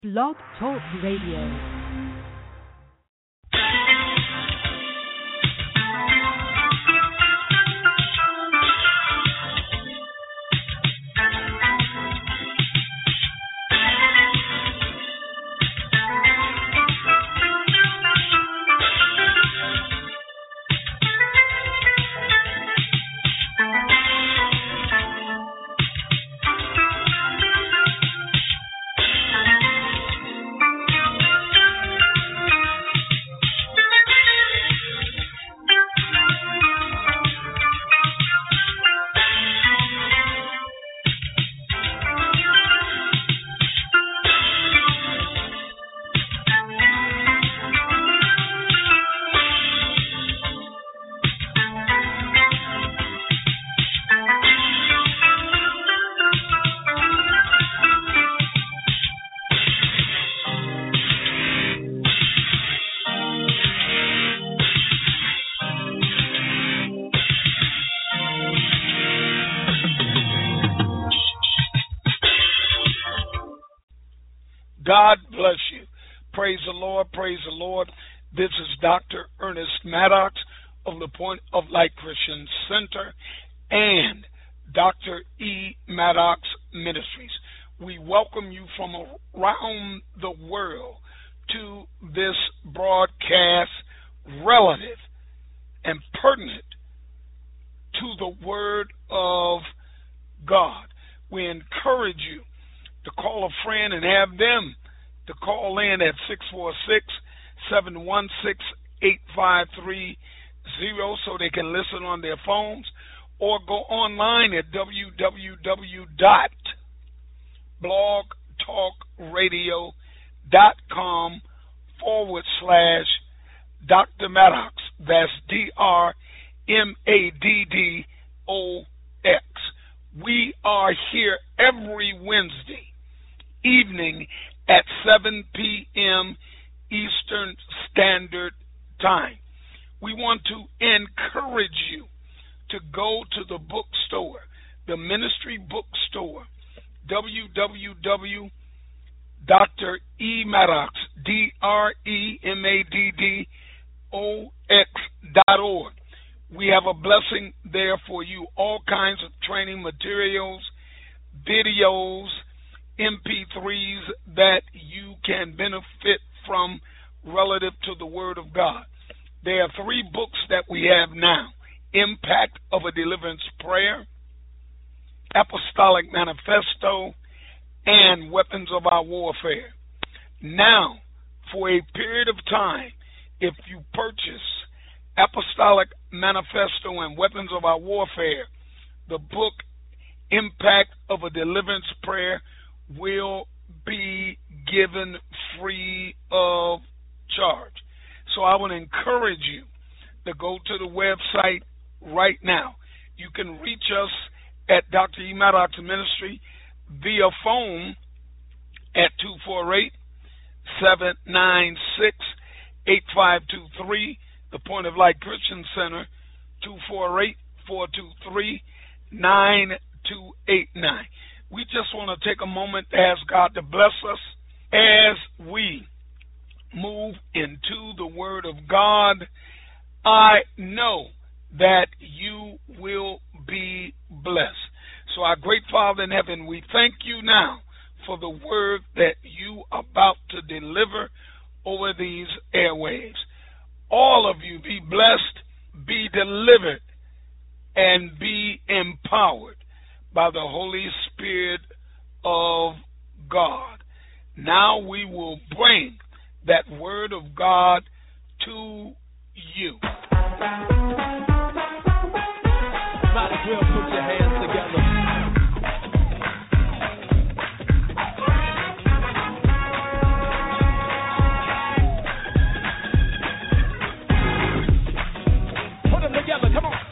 Blog Talk Radio. God bless you. Praise the Lord. Praise the Lord. This is Dr. Ernest Maddox of the Point of Light Christian Center and Dr. E. Maddox Ministries. We welcome you from around the world to this broadcast relative and pertinent to the Word of God. We encourage you to call a friend and have them to call in at 646-716-8530 so they can listen on their phones, or go online at www.blogtalkradio.com/Dr. Maddox. That's DRMADDOX. We are here every Wednesday evening at 7 p.m. Eastern Standard Time. We want to encourage you to go to the bookstore, the ministry bookstore, www.dremmaddox, DREMADDOX.org. We have a blessing there for you, all kinds of training materials, videos, MP3s that you can benefit from relative to the Word of God. There are 3 books that we have now: Impact of a Deliverance Prayer, Apostolic Manifesto, and Weapons of Our Warfare. Now, for a period of time, if you purchase Apostolic Manifesto and Weapons of Our Warfare, the book Impact of a Deliverance Prayer will be given free of charge. So I would encourage you to go to the website right now. You can reach us at Dr. E. Maddox Ministry via phone at 248-796-8523. The Point of Light Christian Center, 248-423-9289. We just want to take a moment to ask God to bless us as we move into the Word of God. I know that you will be blessed. So our great Father in heaven, we thank you now for the word that you are about to deliver over these airwaves. All of you be blessed, be delivered, and be empowered by the Holy Spirit of God. Now we will bring that Word of God to you. Might as well put your hands together. Put them together, come on.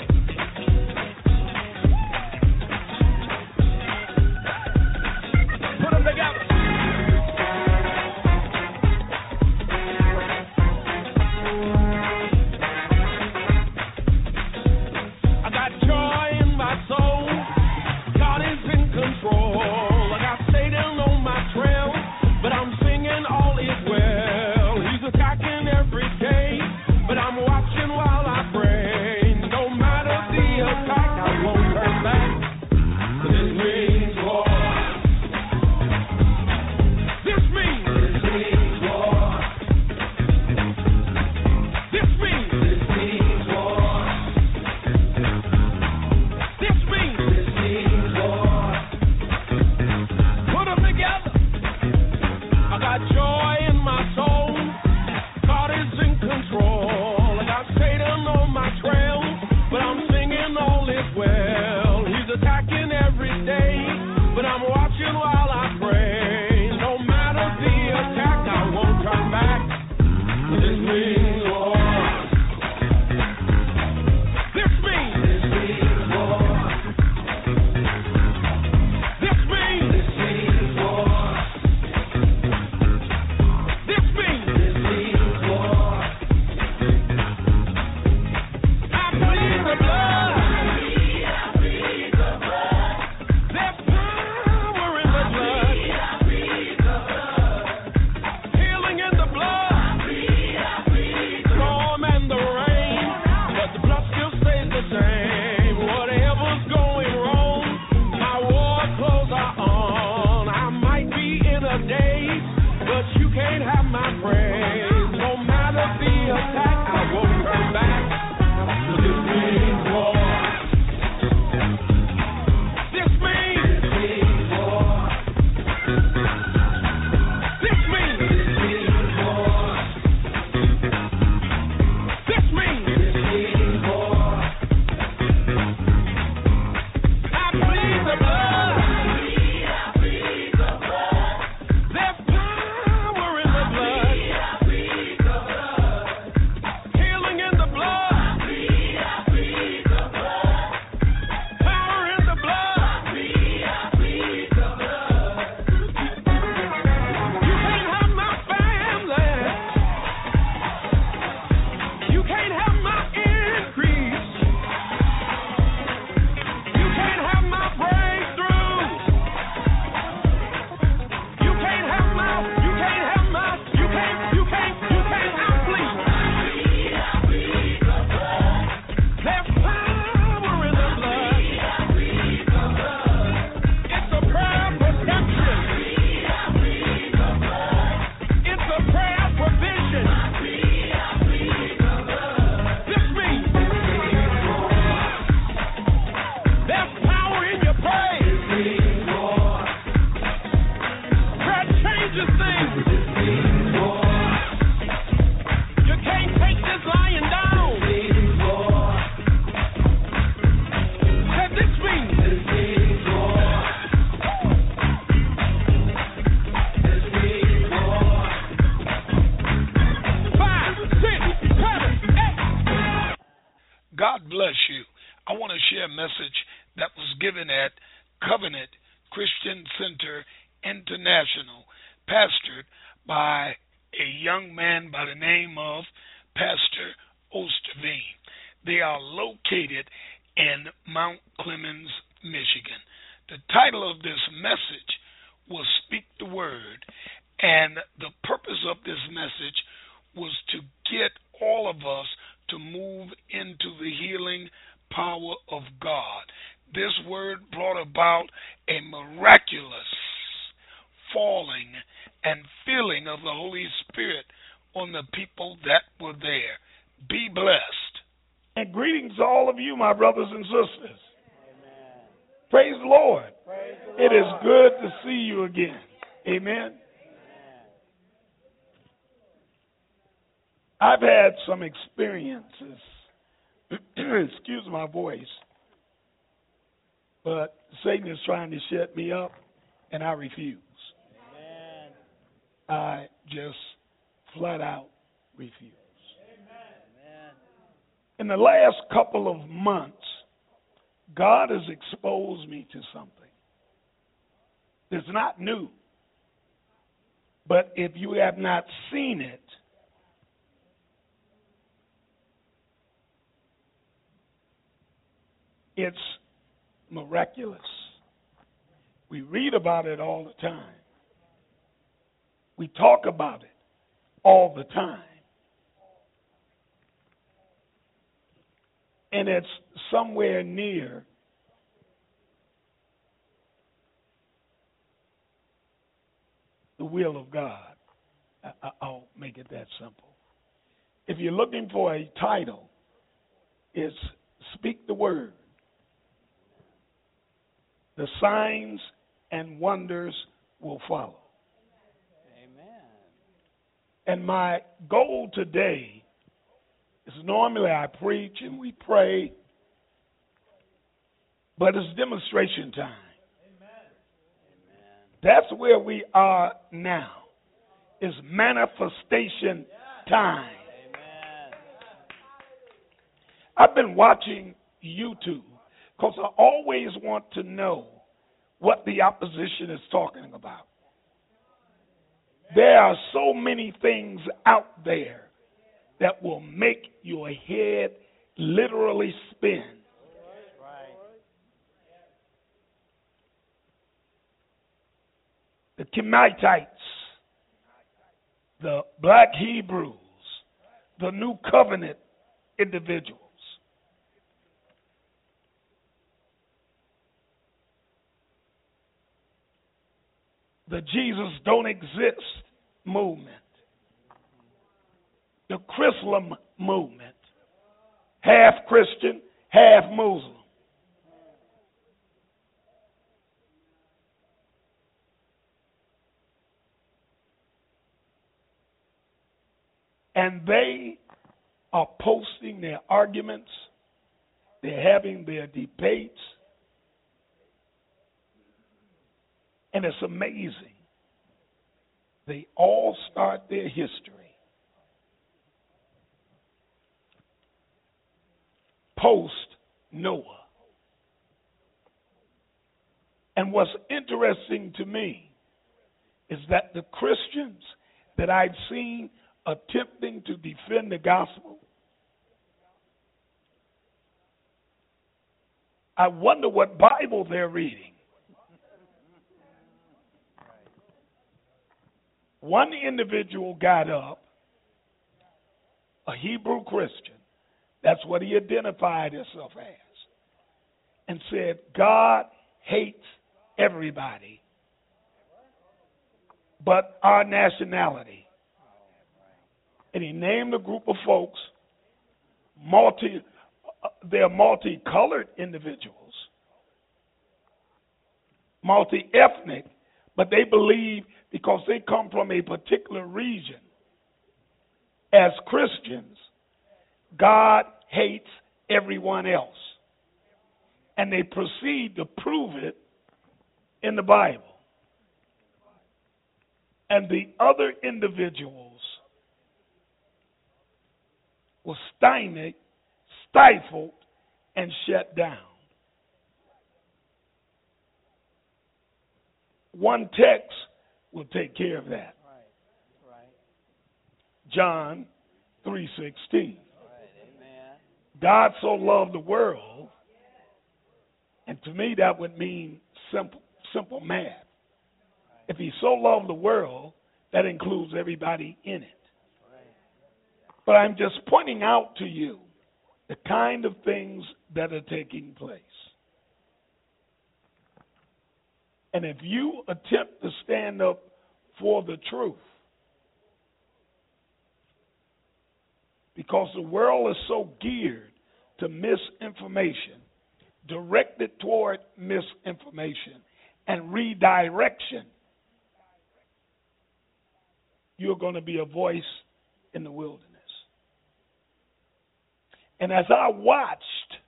Put them together. got joy in my soul. God is in control. I got Satan on my trail, but I'm singing all is well. He's attacking every day, but I'm watching while I pray. No matter the attack, I won't turn back. This means war. This means war. This means war. This means war. I plead the blood. I plead the blood. There's power in the blood. I plead the blood. Healing in the blood. I plead the storm and the rain, but the blood still stays the same. Whatever's going wrong, my war clothes are on. I might be in a daze, but you can't have my praise. No matter the attack, I won't turn back. This means war. This means war. This means war. This means war. I plead the blood. I plead the blood. There's power in the blood. I plead the blood. Healing in the blood. I plead the blood. Power in the blood. I plead the blood. You can't have my family. You can't have my increase. You can't have my breakthrough. You can't have my, you can't have my, you can't have please. I plead the blood. There's power in the blood. I plead the blood. It's a prayer of protection. I plead the blood. It's a prayer of provision. I plead the blood. This means there's power in your praise. Prayer changes things. You can't take this lying down. Said this means 5, 6, 7, 8. God bless you. I want to share a message that was given at Covenant Christian Center International, pastored by a young man by the name of Pastor Osterveen. They are located in Mount Clemens, Michigan. The title of this message was Speak the Word, and the purpose of this message was to get all of us to move into the healing power of God. This word brought about a miraculous falling and filling of the Holy Spirit on the people that were there. Be blessed. And greetings to all of you, my brothers and sisters. Amen. Praise the Lord. Praise the Lord. It is good to see you again. Amen. I've had some experiences, excuse my voice, but Satan is trying to shut me up, and I refuse. Amen. I just flat out refuse. Amen. In the last couple of months, God has exposed me to something. It's not new, but if you have not seen it, it's miraculous. We read about it all the time. We talk about it all the time. And it's somewhere near the will of God. I'll make it that simple. If you're looking for a title, it's Speak the Word. The signs and wonders will follow. Amen. And my goal today is normally I preach and we pray, but it's demonstration time. That's where we are now. It's manifestation time. I've been watching YouTube because I always want to know what the opposition is talking about. There are so many things out there that will make your head literally spin. The Kemitites, the black Hebrews, the New Covenant individuals. The Jesus don't exist movement. The Chrislam movement. Half Christian, half Muslim. And they are posting their arguments. They're having their debates. And it's amazing. They all start their history post-Noah. And what's interesting to me is that the Christians that I've seen attempting to defend the gospel, I wonder what Bible they're reading. One individual got up, a Hebrew Christian, that's what he identified himself as, and said, God hates everybody but our nationality. And he named a group of folks, they're multicolored individuals, multi-ethnic, but they believe because they come from a particular region, as Christians, God hates everyone else. And they proceed to prove it in the Bible. And the other individuals were stymied, stifled, and shut down. One text will take care of that. John 3:16. God so loved the world, and to me that would mean simple math. If he so loved the world, that includes everybody in it. But I'm just pointing out to you the kind of things that are taking place. And if you attempt to stand up for the truth, because the world is so geared to misinformation, directed toward misinformation and redirection, you're going to be a voice in the wilderness. And as I watched,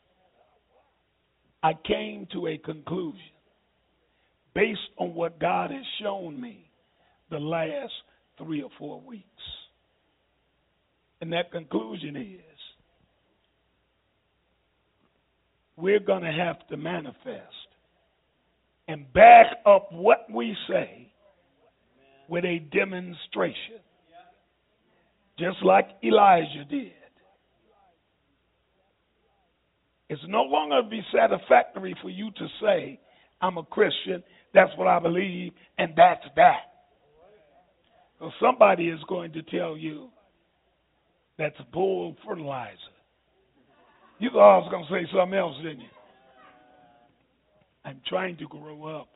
I came to a conclusion based on what God has shown me the last 3 or 4 weeks. And that conclusion is we're going to have to manifest and back up what we say with a demonstration, just like Elijah did. It's no longer be satisfactory for you to say, I'm a Christian, that's what I believe, and that's that. So somebody is going to tell you that's bull fertilizer. You thought I was going to say something else, didn't you? I'm trying to grow up.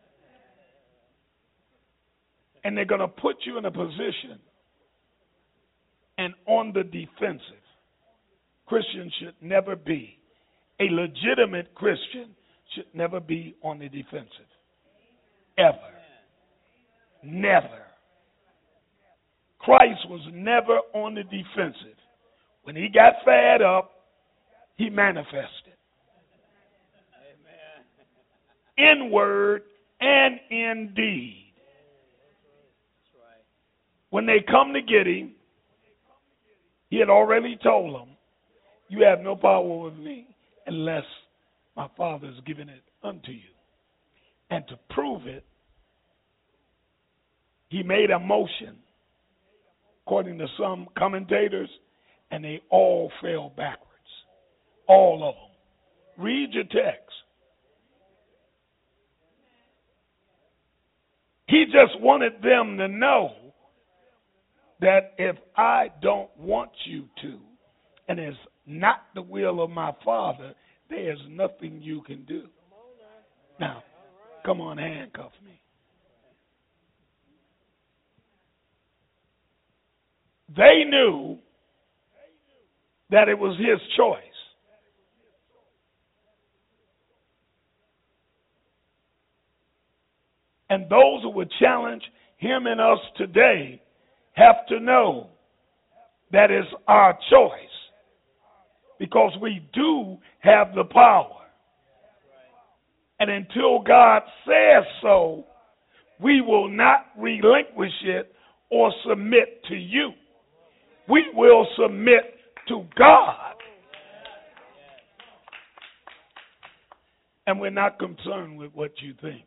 And they're going to put you in a position and on the defensive. Christians should never be. A legitimate Christian should never be on the defensive. Ever. Never. Christ was never on the defensive. When he got fed up, he manifested. In word and in deed. When they come to get him, he had already told them, you have no power over me unless my Father has given it unto you. And to prove it, he made a motion, according to some commentators, and they all fell backwards. All of them. Read your text. He just wanted them to know that if I don't want you to, and it's not the will of my Father, there's nothing you can do. Now, come on, handcuff me. They knew that it was his choice. And those who would challenge him and us today have to know that it's our choice, because we do have the power. And until God says so, we will not relinquish it or submit to you. We will submit to God. And we're not concerned with what you think.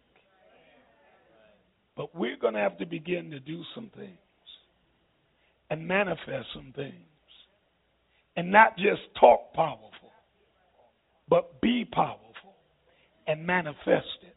But we're going to have to begin to do some things and manifest some things. And not just talk powerful, but be powerful and manifest it.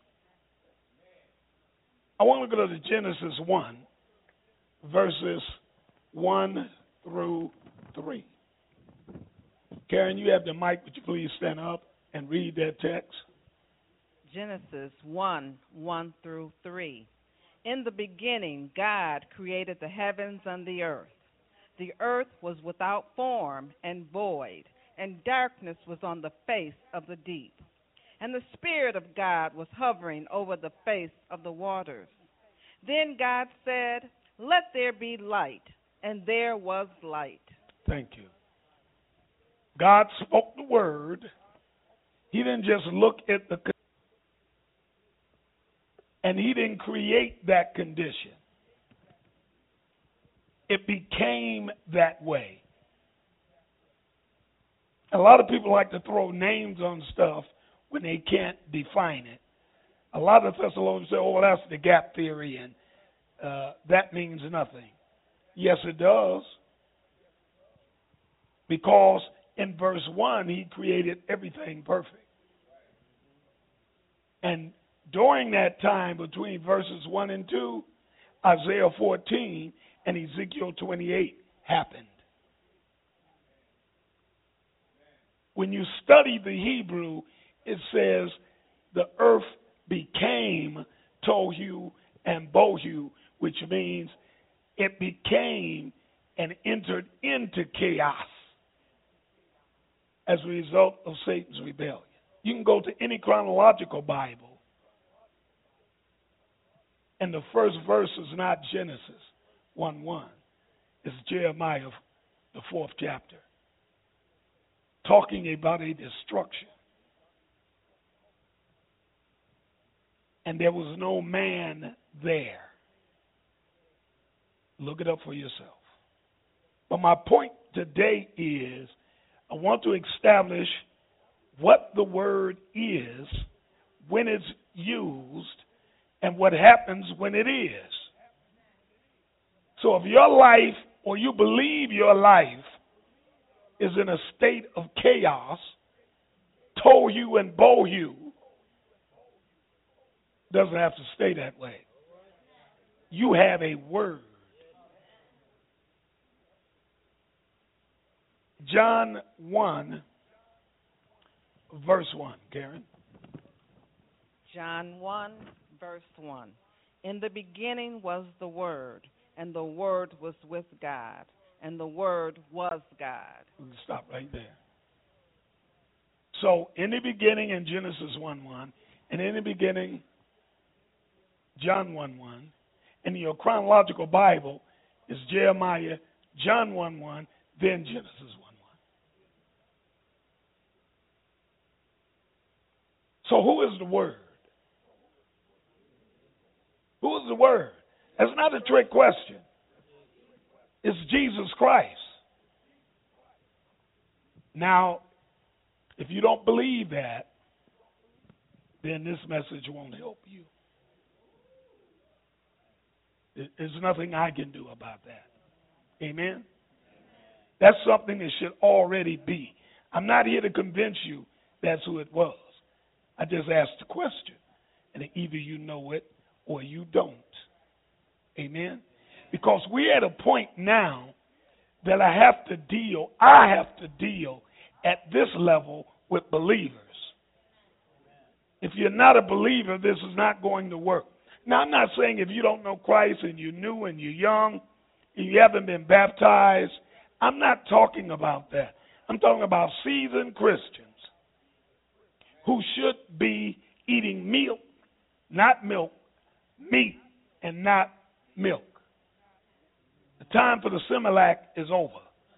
I want to go to Genesis 1, verses 1 through 3. Karen, you have the mic. Would you please stand up and read that text? Genesis 1, 1 through 3. In the beginning, God created the heavens and the earth. The earth was without form and void, and darkness was on the face of the deep. And the Spirit of God was hovering over the face of the waters. Then God said, "Let there be light," and there was light. Thank you. God spoke the word. He didn't just look at the condition, and he didn't create that condition. It became that way. A lot of people like to throw names on stuff when they can't define it. A lot of Thessalonians say, oh, well, that's the gap theory, and that means nothing. Yes, it does. Because in verse 1, he created everything perfect. And during that time, between verses 1 and 2, Isaiah 14 and Ezekiel 28 happened. When you study the Hebrew, it says the earth became tohu and bohu, which means it became and entered into chaos as a result of Satan's rebellion. You can go to any chronological Bible, and the first verse is not Genesis 1:1. It's Jeremiah, the 4th chapter, talking about a destruction. And there was no man there. Look it up for yourself. But my point today is I want to establish what the word is, when it's used, and what happens when it is. So if your life, or you believe your life, is in a state of chaos, tohu and bohu, doesn't have to stay that way. You have a word. John 1, verse 1. Karen? John 1, verse 1. In the beginning was the Word, and the Word was with God, and the Word was God. We can stop right there. So, in the beginning, in Genesis 1:1, and in the beginning, John 1:1, in your chronological Bible, It's Jeremiah, John 1:1, then Genesis 1:1. So who is the Word? Who is the Word? That's not a trick question. It's Jesus Christ. Now, if you don't believe that, then this message won't help you. There's nothing I can do about that. Amen? That's something that should already be. I'm not here to convince you that's who it was. I just asked the question. And either you know it or you don't. Amen? Because we're at a point now that I have to deal at this level with believers. If you're not a believer, this is not going to work. Now, I'm not saying if you don't know Christ and you're new and you're young and you haven't been baptized, I'm not talking about that. I'm talking about seasoned Christians who should be eating meat, not milk, meat and not milk. The time for the Similac is over.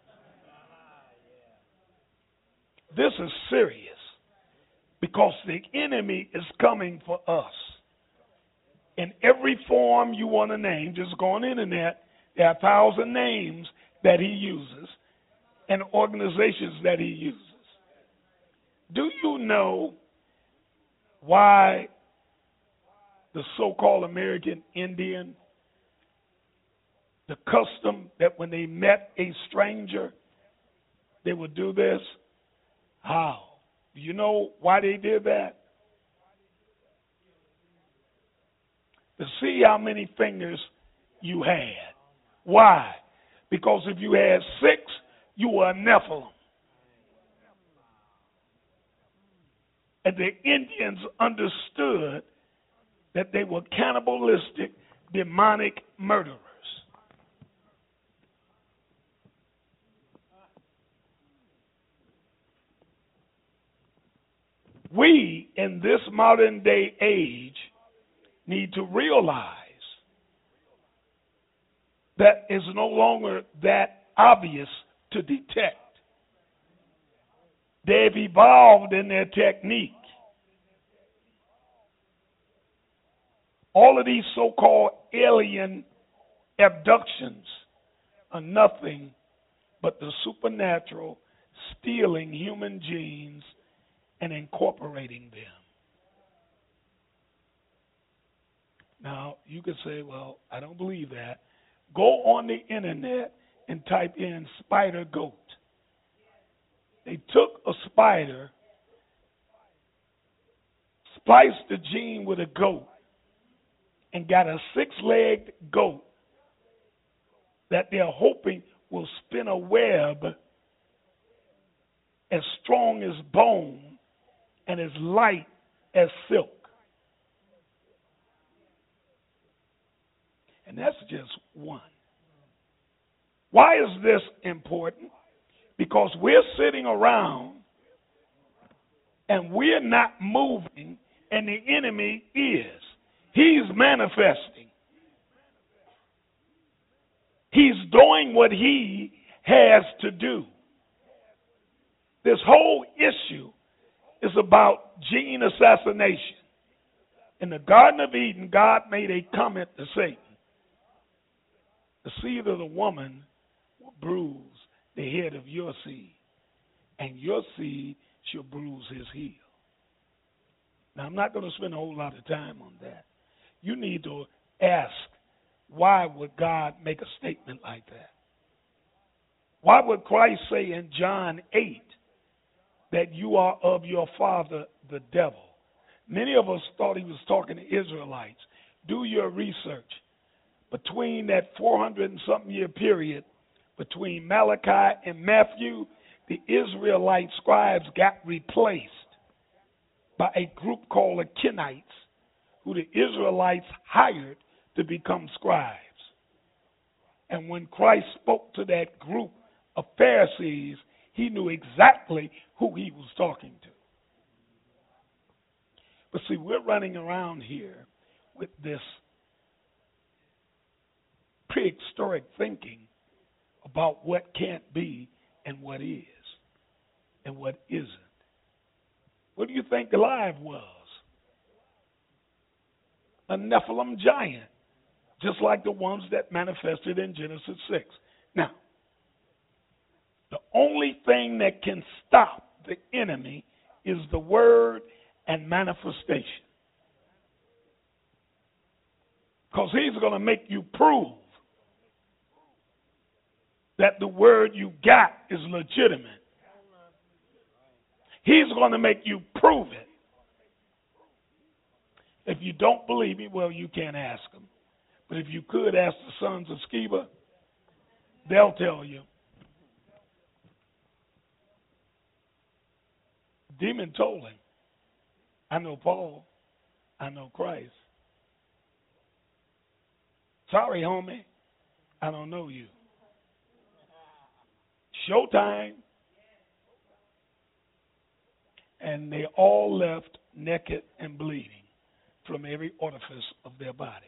This is serious because the enemy is coming for us. In every form you want to name, just go on the internet, there are 1,000 names that he uses and organizations that he uses. Do you know why the so-called American Indian, the custom that when they met a stranger, they would do this? How? Do you know why they did that? To see how many fingers you had. Why? Because if you had 6, you were a Nephilim. And the Indians understood that they were cannibalistic, demonic murderers. We, in this modern day age, need to realize that it's no longer that obvious to detect. They've evolved in their technique. All of these so-called alien abductions are nothing but the supernatural stealing human genes and incorporating them. Now, you could say, well, I don't believe that. Go on the internet and type in spider goat. They took a spider, spliced the gene with a goat, and got a 6-legged goat that they're hoping will spin a web as strong as bone and as light as silk. And that's just one. Why is this important? Because we're sitting around and we're not moving, and the enemy is. He's manifesting. He's doing what he has to do. This whole issue is about gene assassination. In the Garden of Eden, God made a comment to Satan. The seed of the woman will bruise the head of your seed, and your seed shall bruise his heel. Now, I'm not going to spend a whole lot of time on that. You need to ask, why would God make a statement like that? Why would Christ say in John 8 that you are of your father, the devil? Many of us thought he was talking to Israelites. Do your research. Between that 400 and something year period, between Malachi and Matthew, the Israelite scribes got replaced by a group called the Kenites, who the Israelites hired to become scribes. And when Christ spoke to that group of Pharisees, he knew exactly who he was talking to. But see, we're running around here with this prehistoric thinking about what can't be and what is and what isn't. What do you think Goliath was? A Nephilim giant, just like the ones that manifested in Genesis 6. Now, the only thing that can stop the enemy is the word and manifestation. Because he's going to make you prove that the word you got is legitimate. He's going to make you prove it. If you don't believe me, well, you can't ask them. But if you could ask the sons of Sceva, they'll tell you. Demon told him, I know Paul, I know Christ. Sorry, homie, I don't know you. Showtime. And they all left naked and bleeding from every orifice of their body.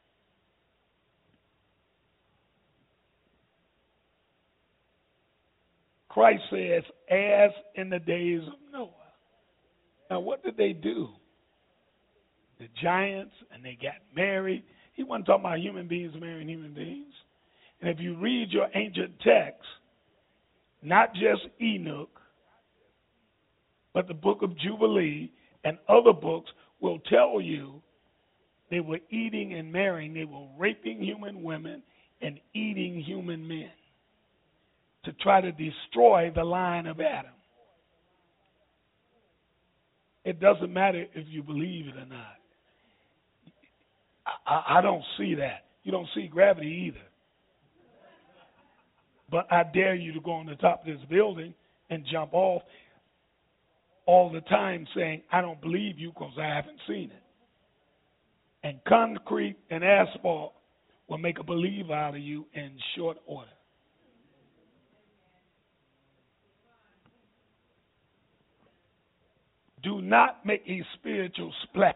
Christ says, as in the days of Noah. Now, what did they do? The giants, and they got married. He wasn't talking about human beings marrying human beings. And if you read your ancient texts, not just Enoch, but the book of Jubilee and other books will tell you they were eating and marrying. They were raping human women and eating human men to try to destroy the line of Adam. It doesn't matter if you believe it or not. I don't see that. You don't see gravity either. But I dare you to go on the top of this building and jump off all the time saying, I don't believe you because I haven't seen it. And concrete and asphalt will make a believer out of you in short order. Do not make a spiritual splat.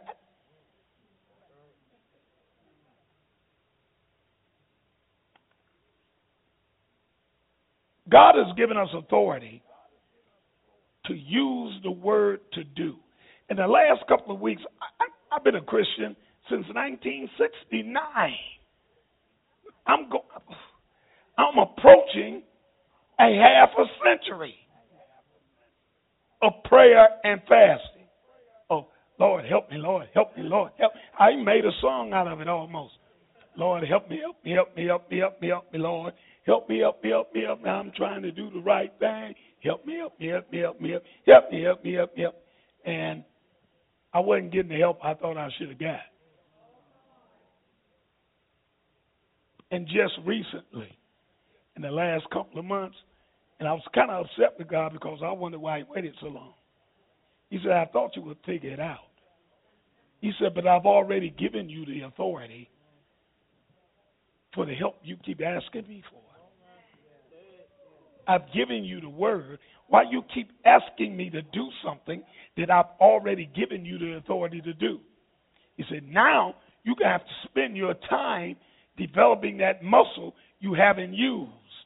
God has given us authority to use the word to do. In the last couple of weeks, I've been a Christian since 1969. I'm approaching a half a century of prayer and fasting. Oh, Lord, help me, Lord, help me, Lord, help me. I made a song out of it almost. Lord, help me, help me, help me, help me, help me, help me, Lord. Help me, help me, help me, help me. I'm trying to do the right thing. Help me, help me, help me, help me, help me, help me, help me, help me. And I wasn't getting the help I thought I should have got. And just recently, in the last couple of months, and I was kind of upset with God because I wondered why he waited so long. He said, I thought you would figure it out. He said, but I've already given you the authority for the help you keep asking me for. I've given you the word. Why you keep asking me to do something that I've already given you the authority to do? He said, now you're going to have to spend your time developing that muscle you haven't used.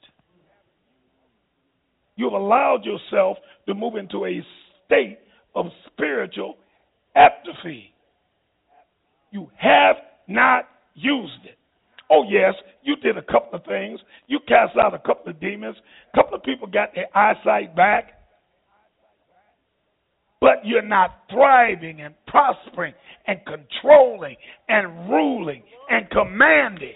You've allowed yourself to move into a state of spiritual atrophy. You have not used it. Oh, yes, you did a couple of things. You cast out a couple of demons. A couple of people got their eyesight back. But you're not thriving and prospering and controlling and ruling and commanding.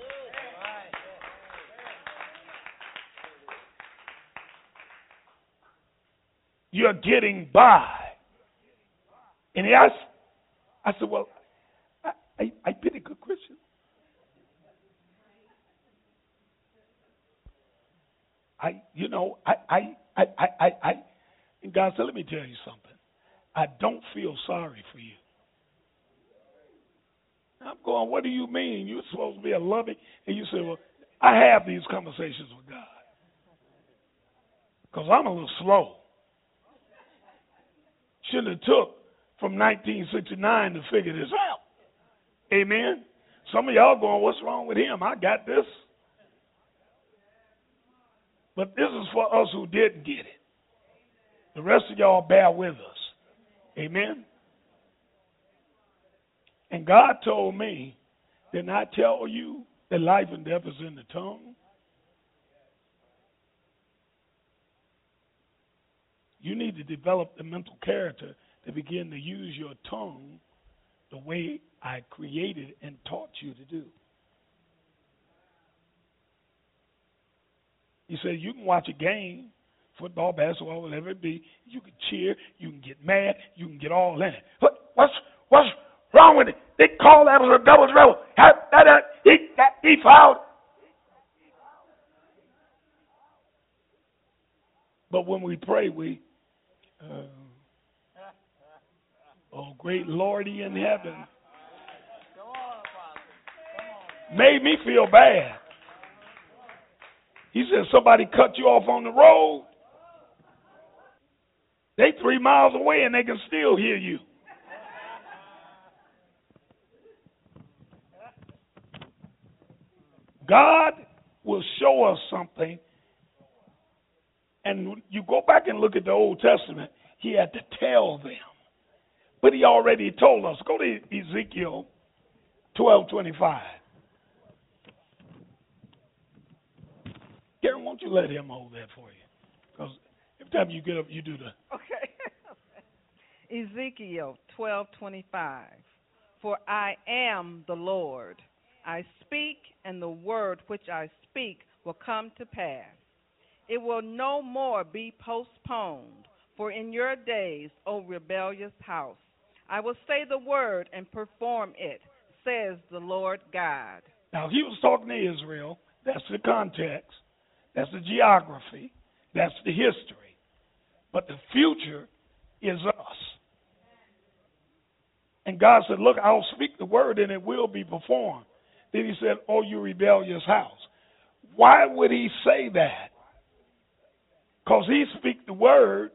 You're getting by. And he asked, I said, well, I've been a good Christian. And God said, let me tell you something. I don't feel sorry for you. I'm going, what do you mean? You're supposed to be a loving. And you say, well, I have these conversations with God. Because I'm a little slow. Shouldn't have took from 1969 to figure this out. Amen? Some of y'all going, what's wrong with him? I got this. But this is for us who didn't get it. The rest of y'all bear with us. Amen? And God told me, didn't I tell you that life and death is in the tongue? You need to develop the mental character to begin to use your tongue the way I created and taught you to do. He said you can watch a game, football, basketball, whatever it be. You can cheer, you can get mad, you can get all in it. What's wrong with it? They call that was a double dribble. He fouled. But when we pray, we, oh great Lordy in heaven, made me feel bad. He said somebody cut you off on the road. They 3 miles away and they can still hear you. God will show us something. And you go back and look at the Old Testament, he had to tell them. But he already told us. Go to Ezekiel 12:25. Karen, won't you let him hold that for you? Because every time you get up, you do the... Okay. Ezekiel 12:25. For I am the Lord. I speak, and the word which I speak will come to pass. It will no more be postponed. For in your days, O rebellious house, I will say the word and perform it, says the Lord God. Now, he was talking to Israel. That's the context. That's the geography. That's the history. But the future is us. And God said, look, I'll speak the word and it will be performed. Then he said, oh, you rebellious house. Why would he say that? Because he speak the word.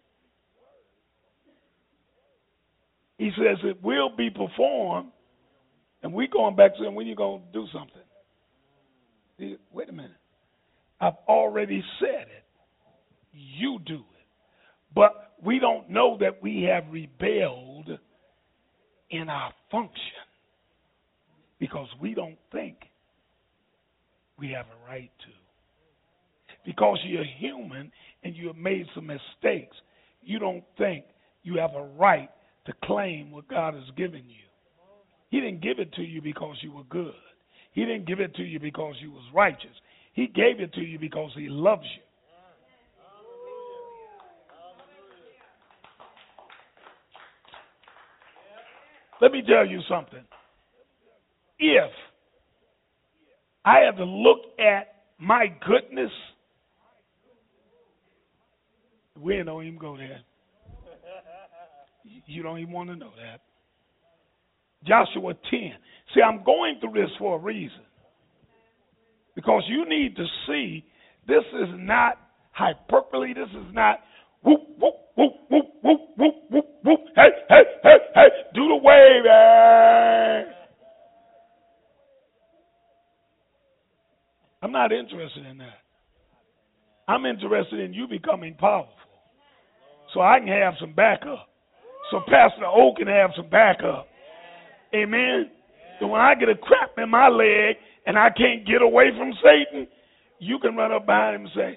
He says it will be performed. And we going back saying, when you going to do something? Wait a minute. I've already said it. You do it. But we don't know that we have rebelled in our function because we don't think we have a right to. Because you're human and you have made some mistakes, you don't think you have a right to claim what God has given you. He didn't give it to you because you were good. He didn't give it to you because you was righteous. He gave it to you because he loves you. Let me tell you something. If I had to look at my goodness, we don't even go there. You don't even want to know that. Joshua 10. See, I'm going through this for a reason. Because you need to see this is not hyperbole. This is not whoop, whoop, whoop, whoop, whoop, whoop, whoop, whoop. Hey, hey, hey, hey, do the wave. Hey. I'm not interested in that. I'm interested in you becoming powerful so I can have some backup. So Pastor O can have some backup. Amen. So when I get a crap in my leg and I can't get away from Satan, you can run up behind him and say,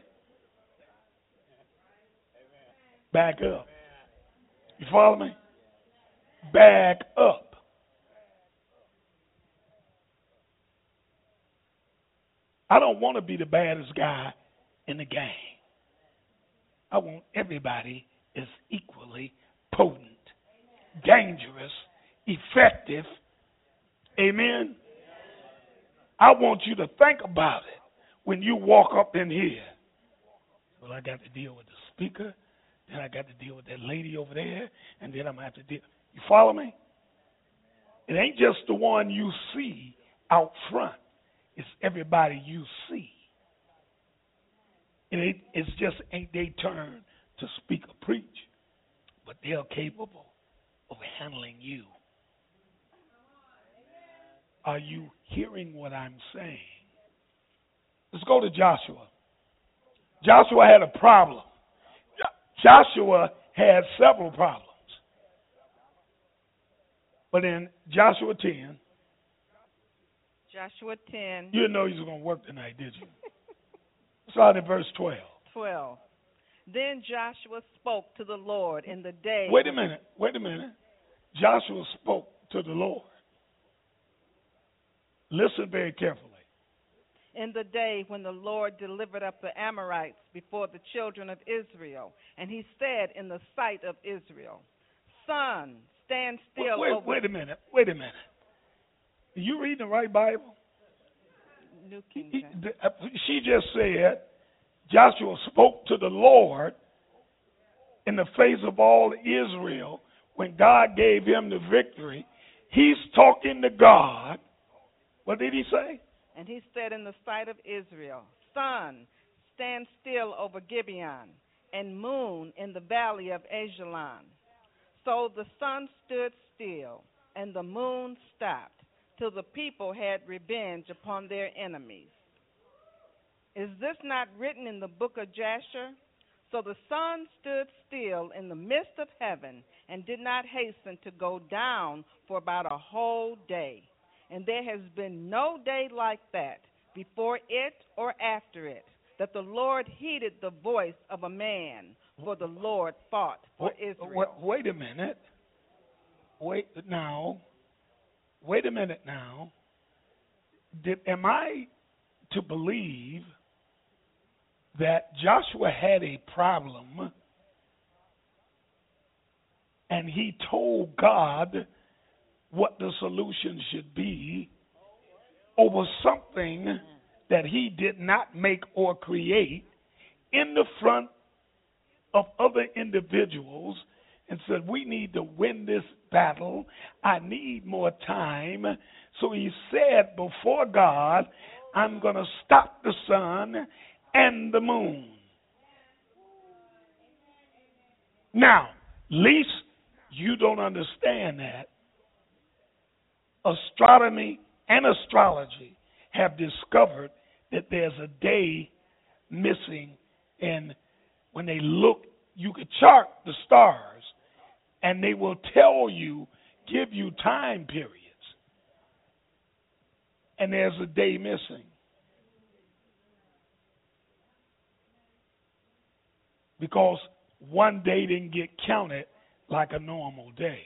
back up. You follow me? Back up. I don't want to be the baddest guy in the gang. I want everybody is equally potent, dangerous, effective. Amen. I want you to think about it when you walk up in here. Well, I got to deal with the speaker, then I got to deal with that lady over there, and then I'm going to have to deal. You follow me? It ain't just the one you see out front. It's everybody you see. It's just ain't their turn to speak or preach, but they're capable of handling you. Are you hearing what I'm saying? Let's go to Joshua. Joshua had a problem. Joshua had several problems. But in Joshua 10, Joshua 10. you didn't know you was going to work tonight, did you? Start at verse 12. 12. Then Joshua spoke to the Lord in the day. Wait a minute. Joshua spoke to the Lord. Listen very carefully. In the day when the Lord delivered up the Amorites before the children of Israel, and he said in the sight of Israel, Sun, stand still. Wait a minute. Are you reading the right Bible? New King James. She just said Joshua spoke to the Lord in the face of all Israel when God gave him the victory. He's talking to God. What did he say? And he said in the sight of Israel, Sun, stand still over Gibeon, and moon in the valley of Ajalon. So the sun stood still, and the moon stopped, till the people had revenge upon their enemies. Is this not written in the book of Jasher? So the sun stood still in the midst of heaven, and did not hasten to go down for about a whole day. And there has been no day like that, before it or after it, that the Lord heeded the voice of a man, for the Lord fought for Israel. Wait a minute. Wait a minute now. Am I to believe that Joshua had a problem and he told God what the solution should be over something that he did not make or create in the front of other individuals, and said, we need to win this battle. I need more time. So he said before God, I'm going to stop the sun and the moon. Now, least you don't understand that. Astronomy and astrology have discovered that there's a day missing, and when they look, you could chart the stars, and they will tell you, give you time periods, and there's a day missing. Because one day didn't get counted like a normal day.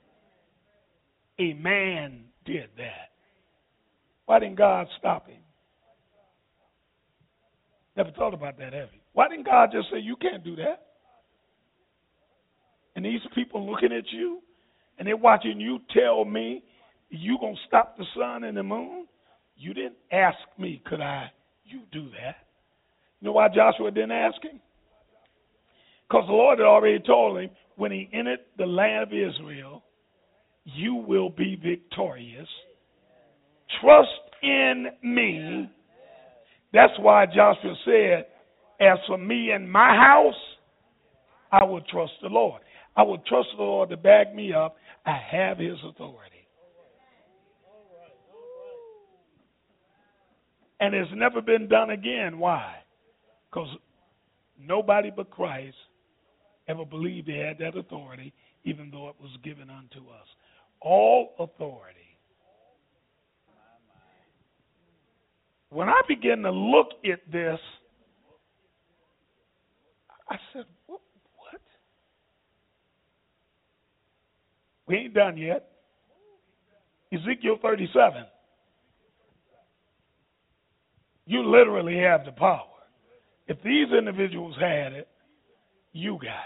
A man did that. Why didn't God stop him? Never thought about that, have you? Why didn't God just say, you can't do that? And these people looking at you, and they're watching you tell me you going to stop the sun and the moon? You didn't ask me, you do that? You know why Joshua didn't ask him? Because the Lord had already told him, when he entered the land of Israel, you will be victorious. Trust in me. That's why Joshua said, as for me and my house, I will trust the Lord. I will trust the Lord to back me up. I have his authority. And it's never been done again. Why? Because nobody but Christ ever believed they had that authority, even though it was given unto us. All authority. When I began to look at this, I said, what? We ain't done yet. Ezekiel 37. You literally have the power. If these individuals had it, you got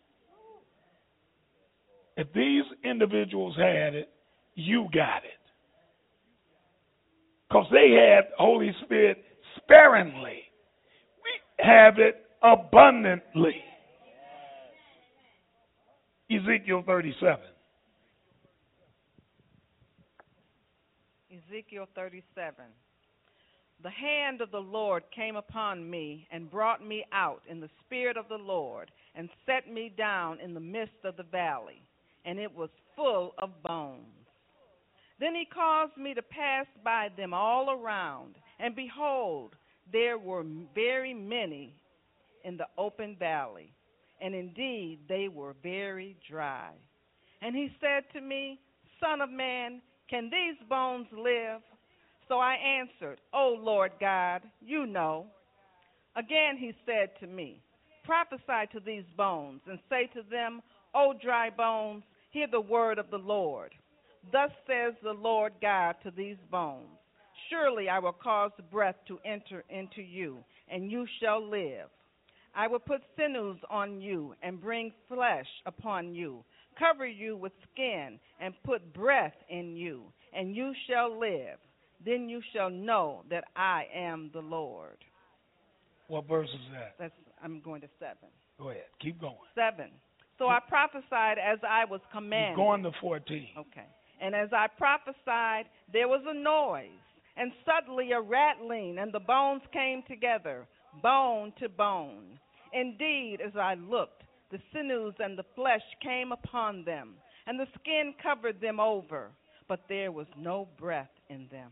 it. If these individuals had it, you got it. Because they had Holy Spirit sparingly. We have it abundantly. Ezekiel 37. Ezekiel 37. The hand of the Lord came upon me and brought me out in the spirit of the Lord and set me down in the midst of the valley, and it was full of bones. Then he caused me to pass by them all around, and behold, there were very many in the open valley, and indeed they were very dry. And he said to me, Son of man, can these bones live? So I answered, O Lord God, you know. Again he said to me, Prophesy to these bones, and say to them, O dry bones, hear the word of the Lord. Thus says the Lord God to these bones, Surely I will cause breath to enter into you, and you shall live. I will put sinews on you, and bring flesh upon you, cover you with skin, and put breath in you, and you shall live. Then you shall know that I am the Lord. What verse is that? I'm going to 7. Go ahead. Keep going. 7. So I prophesied as I was commanded. You're going to 14. Okay. And as I prophesied, there was a noise, and suddenly a rattling, and the bones came together, bone to bone. Indeed, as I looked, the sinews and the flesh came upon them, and the skin covered them over, but there was no breath in them.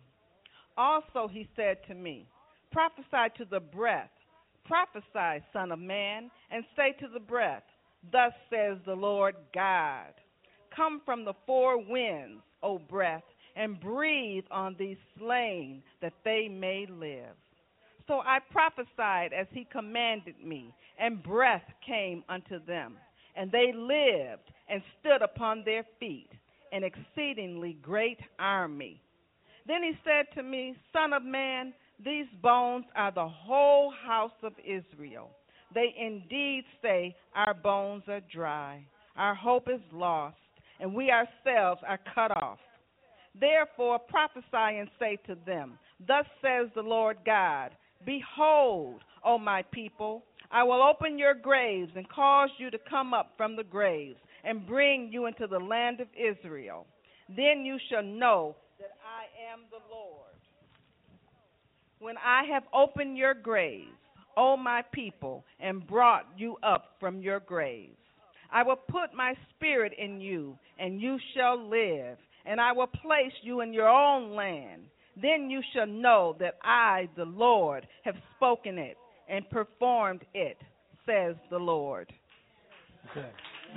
Also he said to me, Prophesy to the breath. Prophesy, Son of man, and say to the breath, Thus says the Lord God, Come from the four winds, O breath, and breathe on these slain, that they may live. So I prophesied as he commanded me, and breath came unto them, and they lived and stood upon their feet, an exceedingly great army. Then he said to me, Son of man, these bones are the whole house of Israel. They indeed say, Our bones are dry, our hope is lost, and we ourselves are cut off. Therefore prophesy and say to them, Thus says the Lord God, Behold, O my people, I will open your graves and cause you to come up from the graves and bring you into the land of Israel. Then you shall know that I am the Lord. When I have opened your graves, O my people, and brought you up from your graves, I will put my spirit in you, and you shall live, and I will place you in your own land. Then you shall know that I, the Lord, have spoken it and performed it, says the Lord. Okay.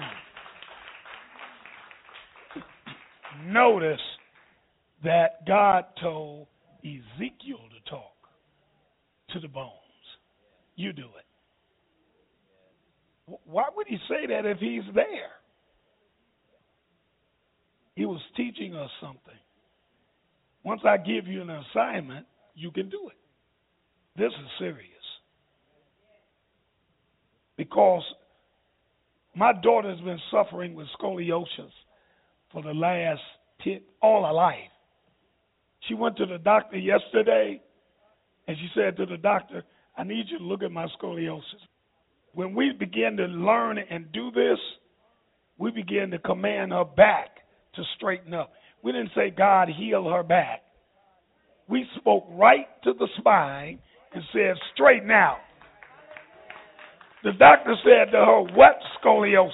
Notice that God told Ezekiel to talk to the bones. You do it. Why would he say that if he's there? He was teaching us something. Once I give you an assignment, you can do it. This is serious. Because my daughter's been suffering with scoliosis for the last all her life. She went to the doctor yesterday, and she said to the doctor, I need you to look at my scoliosis. When we begin to learn and do this, we begin to command her back to straighten up. We didn't say, God, heal her back. We spoke right to the spine and said, straighten out. The doctor said to her, what scoliosis?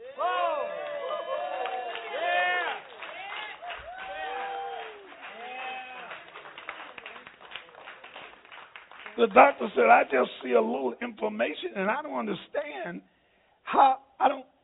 The doctor said, I just see a little inflammation, and I don't understand how,